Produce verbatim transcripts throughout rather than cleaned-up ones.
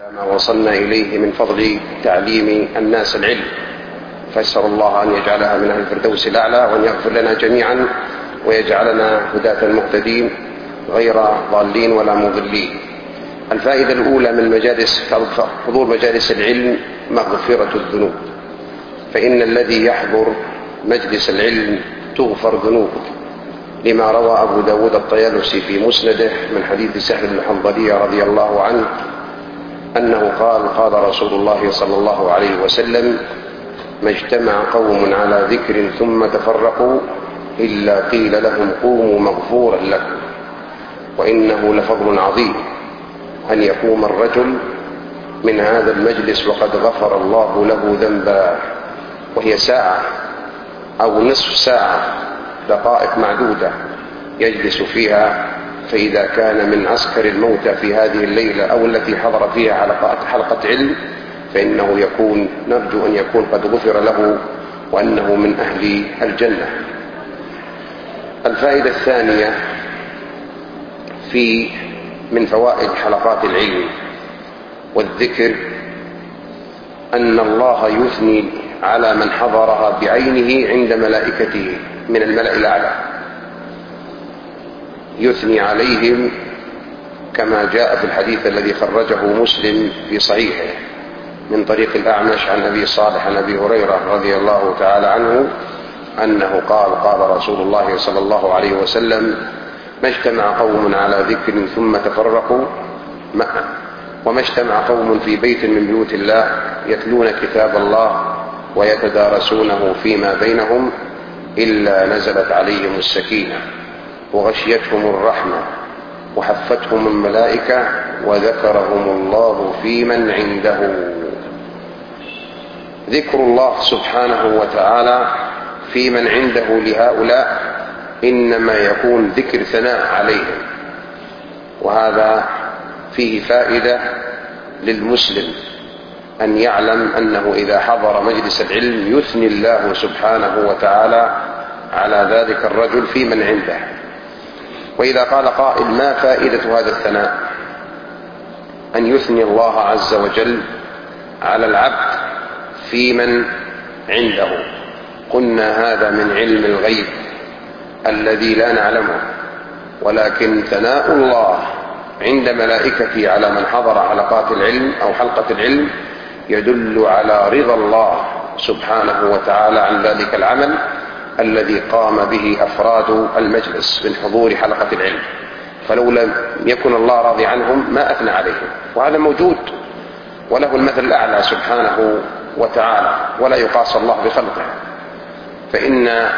ما وصلنا إليه من فضل تعليم الناس العلم، فأسأل الله أن يجعلها من أهل الفردوس الأعلى، وأن يغفر لنا جميعا ويجعلنا هداة مهتدين غير ضالين ولا مضلين. الفائدة الأولى من مجالس حضور مجالس العلم مغفرة الذنوب، فإن الذي يحضر مجلس العلم تغفر ذنوبه، لما روى أبو داود الطيالسي في مسنده من حديث سهل بن حنظلية رضي الله عنه أنه قال: قال رسول الله صلى الله عليه وسلم: ما اجتمع قوم على ذكر ثم تفرقوا إلا قيل لهم قوموا مغفورا لكم. وإنه لفضل عظيم أن يقوم الرجل من هذا المجلس وقد غفر الله له ذنبا، وهي ساعة أو نصف ساعة، دقائق معدودة يجلس فيها. فإذا كان من عسكر الموتى في هذه الليلة أو التي حضر فيها حلقة, حلقة علم، فإنه يكون نرجو أن يكون قد غفر له وأنه من أهل الجنة. الفائدة الثانية في من فوائد حلقات العلم والذكر أن الله يثني على من حضرها بعينه عند ملائكته من الملأ الأعلى، يثني عليهم كما جاء في الحديث الذي خرجه مسلم في صحيحه من طريق الأعمش عن أبي صالح عن أبي هريرة رضي الله تعالى عنه أنه قال: قال رسول الله صلى الله عليه وسلم: ما اجتمع قوم على ذكر ثم تفرقوا وما اجتمع قوم في بيت من بيوت الله يتلون كتاب الله ويتدارسونه فيما بينهم إلا نزلت عليهم السكينة وغشيتهم الرحمة وحفتهم الملائكة وذكرهم الله في من عنده. ذكر الله سبحانه وتعالى في من عنده لهؤلاء إنما يكون ذكر ثناء عليهم، وهذا فيه فائدة للمسلم أن يعلم أنه إذا حضر مجلس العلم يثني الله سبحانه وتعالى على ذلك الرجل في من عنده. وإذا قال قائل: ما فائدة هذا الثناء؟ أن يثني الله عز وجل على العبد في من عنده. قلنا هذا من علم الغيب الذي لا نعلمه، ولكن ثناء الله عند ملائكته على من حضر حلقات العلم أو حلقة العلم يدل على رضا الله سبحانه وتعالى عن ذلك العمل الذي قام به أفراد المجلس من حضور حلقة العلم، فلو لم يكن الله راضي عنهم ما أثنى عليهم، وهذا موجود وله المثل الأعلى سبحانه وتعالى، ولا يقاس الله بخلقه. فإن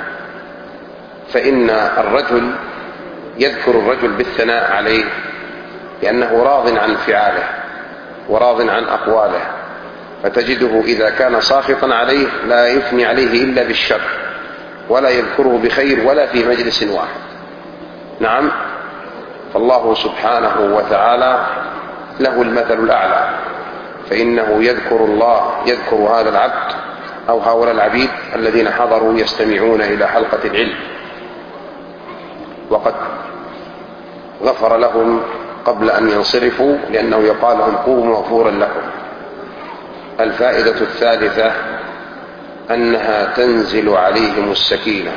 فإن الرجل يذكر الرجل بالثناء عليه لأنه راض عن فعاله وراض عن أقواله، فتجده إذا كان ساخطا عليه لا يثني عليه إلا بالشر ولا يذكره بخير ولا في مجلس واحد. نعم، فالله سبحانه وتعالى له المثل الأعلى، فإنه يذكر الله يذكر هذا العبد أو هؤلاء العبيد الذين حضروا يستمعون إلى حلقة العلم، وقد غفر لهم قبل أن ينصرفوا، لأنه يقال لهم قوموا مغفورا لكم. الفائدة الثالثة أنها تنزل عليهم السكينة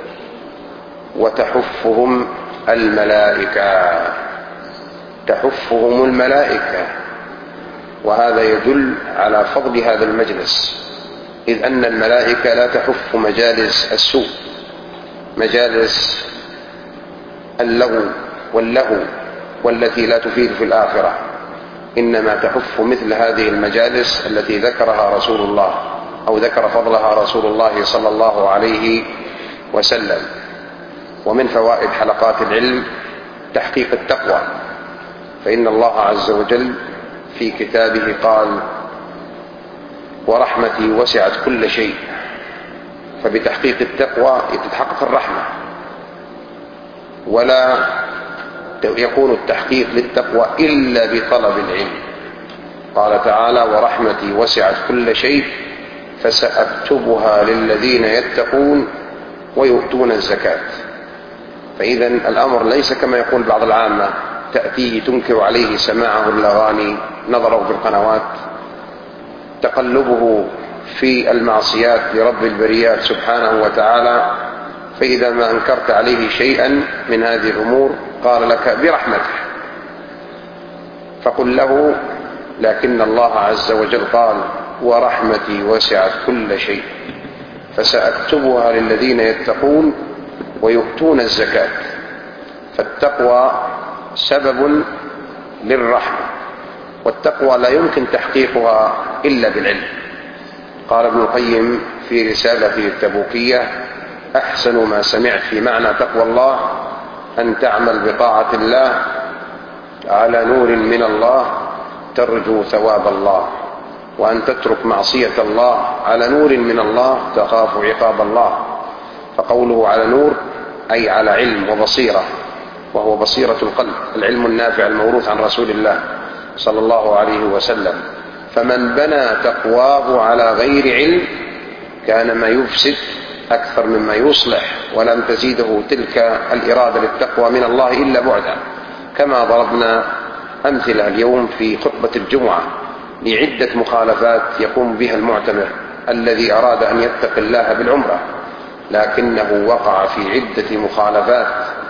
وتحفهم الملائكة، تحفهم الملائكة، وهذا يدل على فضل هذا المجلس، إذ أن الملائكة لا تحف مجالس السوء، مجالس اللغو واللهو والتي لا تفيد في الآخرة، إنما تحف مثل هذه المجالس التي ذكرها رسول الله أو ذكر فضلها رسول الله صلى الله عليه وسلم. ومن فوائد حلقات العلم تحقيق التقوى، فإن الله عز وجل في كتابه قال: ورحمتي وسعت كل شيء، فبتحقيق التقوى تتحقق الرحمة، ولا يكون التحقيق للتقوى إلا بطلب العلم. قال تعالى: ورحمتي وسعت كل شيء فسأكتبها للذين يتقون ويؤتون الزكاة. فإذا الأمر ليس كما يقول بعض العامة تأتيه تنكر عليه سماعه الأغاني، نظره في القنوات، تقلبه في المعصيات لرب البريات سبحانه وتعالى. فإذا ما أنكرت عليه شيئا من هذه الأمور قال لك برحمته، فقل له لكن الله عز وجل قال ورحمتي وسعت كل شيء فسأكتبها للذين يتقون ويؤتون الزكاة. فالتقوى سبب للرحمة، والتقوى لا يمكن تحقيقها إلا بالعلم. قال ابن القيم في رسالته التبوكية: أحسن ما سمعت في معنى تقوى الله أن تعمل بطاعة الله على نور من الله ترجو ثواب الله، وأن تترك معصية الله على نور من الله تخاف عقاب الله. فقوله على نور أي على علم وبصيرة، وهو بصيرة القلب، العلم النافع الموروث عن رسول الله صلى الله عليه وسلم. فمن بنى تقواه على غير علم كان ما يفسد أكثر مما يصلح، ولم تزيده تلك الإرادة للتقوى من الله إلا بعدا، كما ضربنا أمثلة اليوم في خطبة الجمعة لعدة مخالفات يقوم بها المعتمر الذي أراد أن يتقي الله بالعمرة، لكنه وقع في عدة مخالفات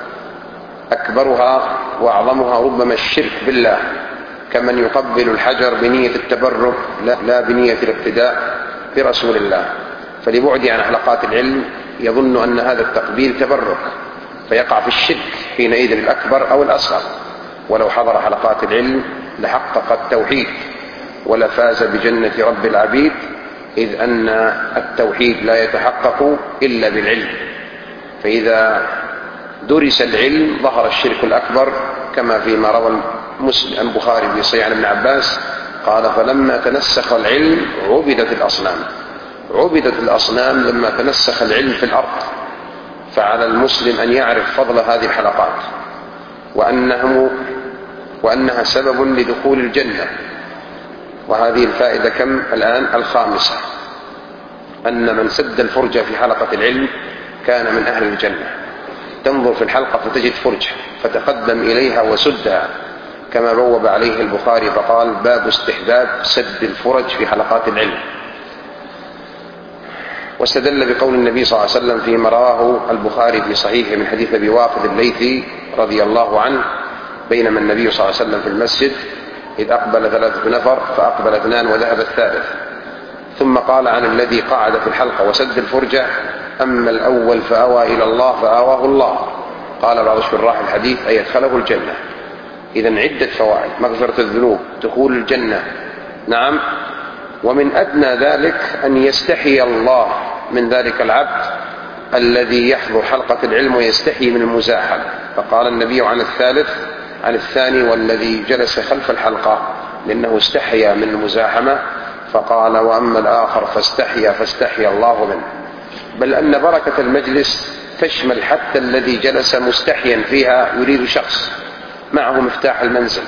أكبرها وأعظمها ربما الشرك بالله، كمن يقبل الحجر بنية التبرك لا بنية الاقتداء برسول الله، فلبعد عن حلقات العلم يظن أن هذا التقبيل تبرك، فيقع في الشرك حينئذ الأكبر أو الأصغر. ولو حضر حلقات العلم لحقق التوحيد ولفاز بجنة رب العبيد، إذ أن التوحيد لا يتحقق إلا بالعلم. فإذا درس العلم ظهر الشرك الأكبر، كما فيما روى مسلم البخاري في صحيح عن ابن عباس قال: فلما تنسخ العلم عبدت الأصنام. عبدت الأصنام لما تنسخ العلم في الأرض. فعلى المسلم أن يعرف فضل هذه الحلقات، وأنه وأنها سبب لدخول الجنة. وهذه الفائدة كم الآن؟ الخامسة، أن من سد الفرجة في حلقة العلم كان من أهل الجنة. تنظر في الحلقة فتجد فرجة فتقدم إليها وسدها، كما بوب عليه البخاري فقال: باب استحباب سد الفرج في حلقات العلم. واستدل بقول النبي صلى الله عليه وسلم فيما رواه البخاري في صحيحه من حديث أبي واقد الليثي رضي الله عنه: بينما النبي صلى الله عليه وسلم في المسجد إذ أقبل ثلاثة نفر فأقبل اثنان وذهب الثالث، ثم قال عن الذي قعد في الحلقة وسد الفرجة: أما الأول فأوى إلى الله فآواه الله. قال بعض شراح الحديث: أي أدخله الجنة. إذن عدة فوائد: مغفرة الذنوب، دخول الجنة، نعم. ومن أدنى ذلك أن يستحي الله من ذلك العبد الذي يحضر حلقة العلم ويستحي من المزاحمة. فقال النبي عن الثالث عن الثاني والذي جلس خلف الحلقة لأنه استحيا من المزاحمة، فقال: وأما الآخر فاستحيا فاستحيا الله منه. بل أن بركة المجلس تشمل حتى الذي جلس مستحيا فيها يريد شخص معه مفتاح المنزل،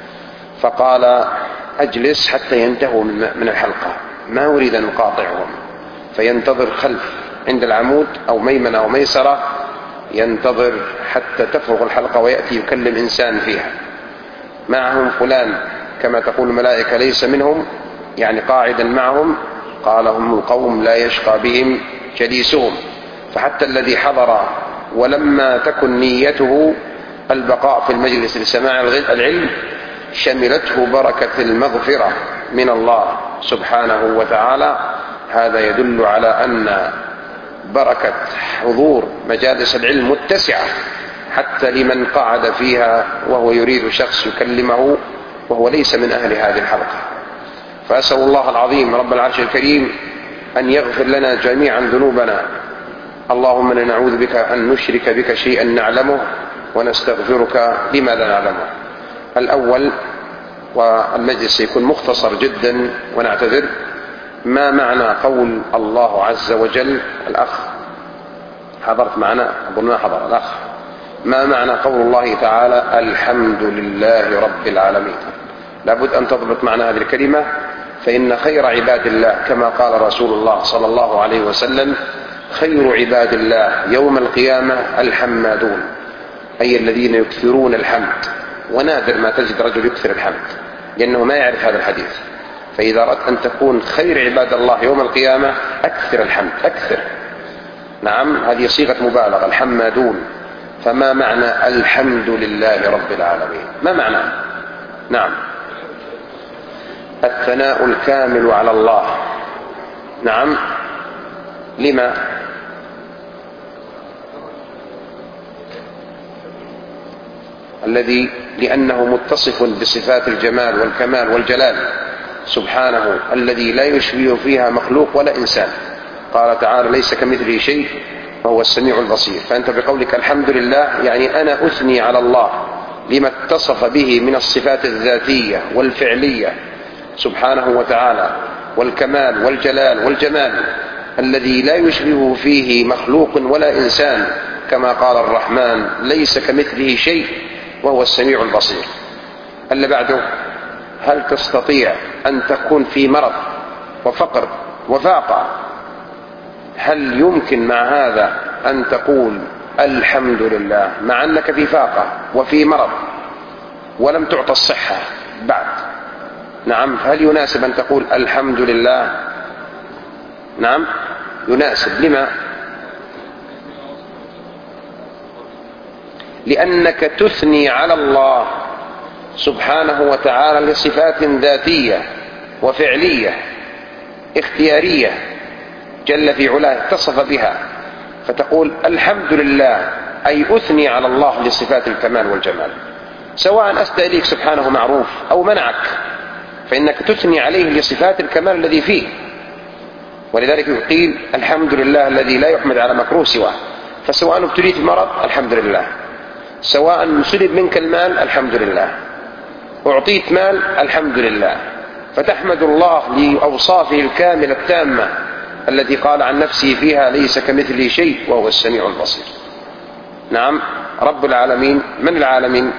فقال: أجلس حتى ينتهوا من الحلقة، ما أريد أن أقاطعهم، فينتظر خلف عند العمود أو ميمنة أو ميسرة، ينتظر حتى تفرغ الحلقة ويأتي يكلم إنسان فيها. معهم فلان كما تقول الملائكة ليس منهم، يعني قاعدا معهم. قال: هم القوم لا يشقى بهم جليسهم. فحتى الذي حضر ولما تكن نيته البقاء في المجلس لسماع العلم شملته بركة المغفرة من الله سبحانه وتعالى. هذا يدل على أن بركة حضور مجالس العلم متسعة حتى لمن قعد فيها وهو يريد شخص يكلمه وهو ليس من أهل هذه الحلقة. فأسأل الله العظيم رب العرش الكريم أن يغفر لنا جميعا ذنوبنا. اللهم إنا نعوذ بك أن نشرك بك شيئا نعلمه ونستغفرك لما لا نعلمه. الأول، والمجلس يكون مختصر جدا ونعتذر: ما معنى قول الله عز وجل؟ الأخ حضرت معنا؟ أظن ما حضر الأخ. ما معنى قول الله تعالى: الحمد لله رب العالمين؟ لابد أن تضبط معنى هذه الكلمة، فإن خير عباد الله كما قال رسول الله صلى الله عليه وسلم: خير عباد الله يوم القيامة الحمادون، أي الذين يكثرون الحمد. ونادر ما تجد رجل يكثر الحمد، لأنه ما يعرف هذا الحديث. فإذا أردت أن تكون خير عباد الله يوم القيامة أكثر الحمد، أكثر. نعم، هذه صيغة مبالغة، الحمادون. فما معنى الحمد لله رب العالمين؟ ما معناه؟ نعم، الثناء الكامل على الله. نعم، لما؟ الذي لأنه متصف بصفات الجمال والكمال والجلال سبحانه، الذي لا يشبه فيها مخلوق ولا إنسان. قال تعالى: ليس كمثله شيء وهو السميع البصير. فأنت بقولك الحمد لله يعني أنا أثني على الله لما اتصف به من الصفات الذاتية والفعلية سبحانه وتعالى، والكمال والجلال والجمال الذي لا يشبه فيه مخلوق ولا إنسان، كما قال الرحمن: ليس كمثله شيء وهو السميع البصير. اللي بعده: هل تستطيع أن تكون في مرض وفقر وفاقة، هل يمكن مع هذا أن تقول الحمد لله مع أنك في فاقة وفي مرض ولم تعطى الصحة بعد؟ نعم، هل يناسب أن تقول الحمد لله؟ نعم يناسب. لما؟ لأنك تثني على الله سبحانه وتعالى لصفات ذاتية وفعلية اختيارية جل في علاه اتصف بها، فتقول الحمد لله، أي أثني على الله لصفات الكمال والجمال، سواء أسدى إليك سبحانه معروف أو منعك، فإنك تثني عليه لصفات الكمال الذي فيه. ولذلك يقيل الحمد لله الذي لا يحمد على مكروه سواه. فسواء ابتليت بمرض الحمد لله، سواء سلب منك المال الحمد لله، أعطيت مال الحمد لله، فتحمد الله لأوصافه الكاملة التامة التي قال عن نفسه فيها: ليس كمثله شيء وهو السميع البصير. نعم، رب العالمين. من العالمين؟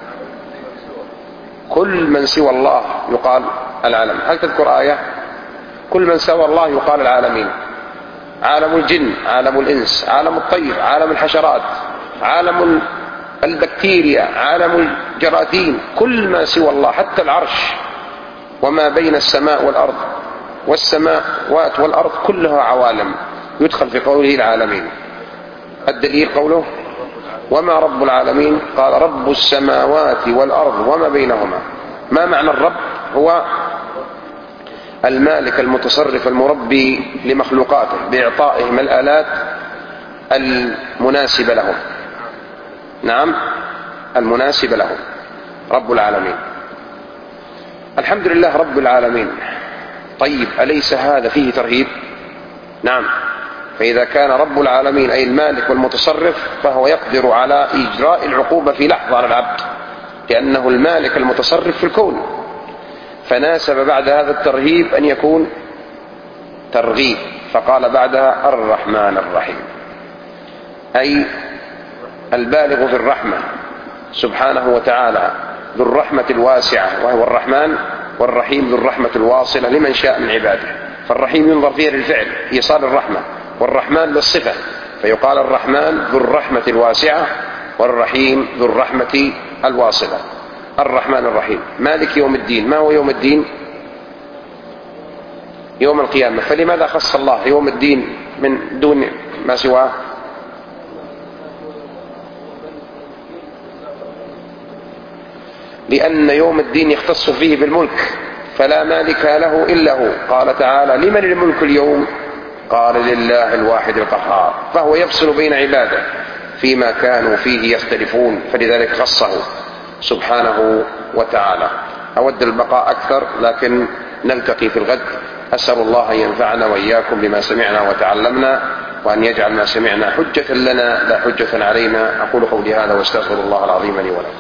كل من سوى الله يقال العالم. هل تذكر آية؟ كل من سوى الله يقال العالمين: عالم الجن، عالم الإنس، عالم الطير، عالم الحشرات، عالم البكتيريا، عالم الجراثيم، كل ما سوى الله، حتى العرش وما بين السماء والأرض والسماوات والأرض كلها عوالم يدخل في قوله العالمين. الدليل قوله: وما رب العالمين؟ قال: رب السماوات والأرض وما بينهما. ما معنى الرب؟ هو المالك المتصرف المربي لمخلوقاته بإعطائهم الآلات المناسبة لهم. نعم، المناسبة لهم، رب العالمين. الحمد لله رب العالمين. طيب، أليس هذا فيه ترهيب؟ نعم. فإذا كان رب العالمين أي المالك والمتصرف، فهو يقدر على إجراء العقوبة في لحظة على العبد، لأنه المالك المتصرف في الكون. فناسب بعد هذا الترهيب أن يكون ترغيب، فقال بعدها الرحمن الرحيم، أي البالغ في الرحمة سبحانه وتعالى، ذو الرحمة الواسعة وهو الرحمن، والرحيم ذو الرحمة الواصلة لمن شاء من عباده. فالرحيم ينظر فيه للفعل إيصال الرحمة، والرحمن للصفة، فيقال الرحمن ذو الرحمة الواسعة والرحيم ذو الرحمة الواصلة. الرحمن الرحيم. مالك يوم الدين. ما هو يوم الدين؟ يوم القيامة. فلماذا خص الله يوم الدين من دون ما سواه؟ لأن يوم الدين يختص فيه بالملك، فلا مالك له إلا هو. قال تعالى: لمن الملك اليوم؟ قال: لله الواحد القهار. فهو يفصل بين عباده فيما كانوا فيه يختلفون، فلذلك خصه سبحانه وتعالى. أود البقاء أكثر، لكن نلتقي في الغد. أسأل الله أن ينفعنا وإياكم بما سمعنا وتعلمنا، وأن يجعل ما سمعنا حجة لنا لا حجة علينا. أقول قولي هذا واستغفر الله العظيم لي ولكم.